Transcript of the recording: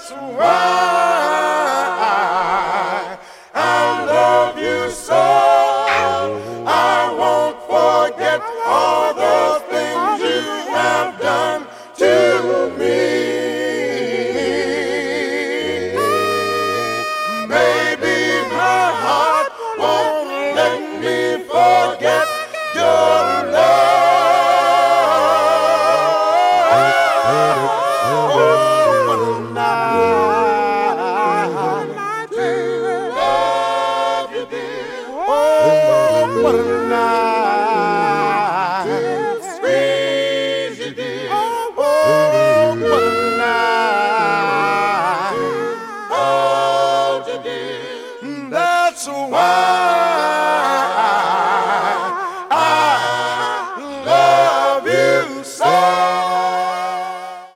That's why I love you so. I won't forget all the things you have done to me. Baby, my heart won't let me forget your love. Oh, what a night to love you, dear. Oh, what a night.